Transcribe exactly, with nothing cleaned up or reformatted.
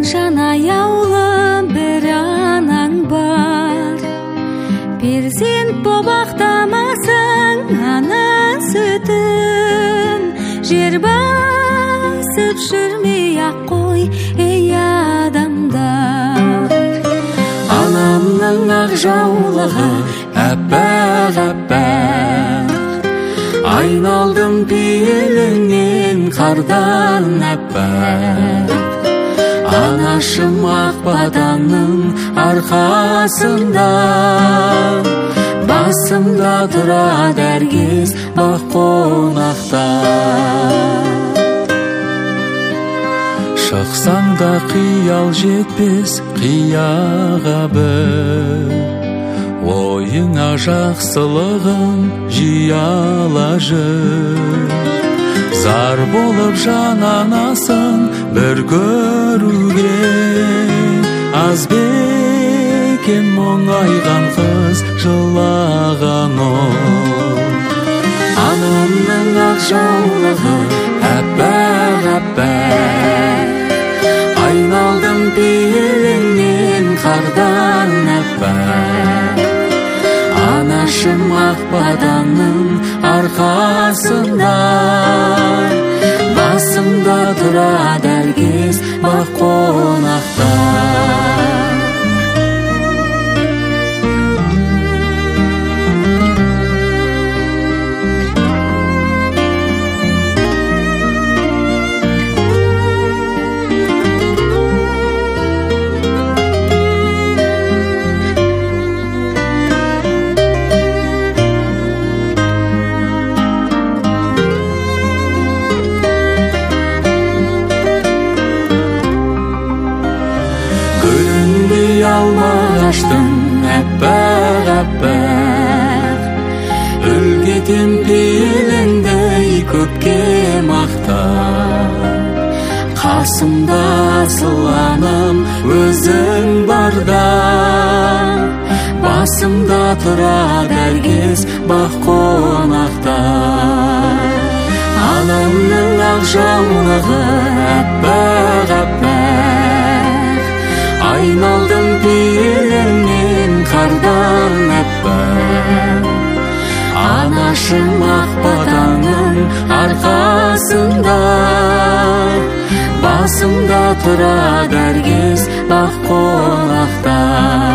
жан аяулы бір анаң бар. Перзент боп ақтамасың ана сүтін, жер басып жүрмей ақ қой ей адамдар. Анамның ақ жаулығы әппақ әппақ, айналдым пейіліңнен қардан әппақ. Анашым ақ батаның арқасында, басымда тұрады әркез бақ қонақта. Шықсаң да қиял жетпес қияға бір, ойыңа жақсылығын жияла жүр. Зар болып жан анасын бір көруге, аз бекен мұңайған қыз жылаған ол. Анамның ақ жаулығы әппақ әппақ, айналдым пейіліңнен қардан әппақ. Анашым ақ батаның арқасында, басымда тұрады әркез бақ қонақта. Алмағаштың әппақ әппақ, үлгетем пейіліңдей көпке мақтап. Қасымда асыланым өзің барда, басымда тұрады әркез бақ қонақта. Анамның ақ жаулығы әппақ әппақ, айналдым пейіліңнен қардан әппақ. Анашым ақ батаның арқасында, басымда тұрады әркез бақ қонақта.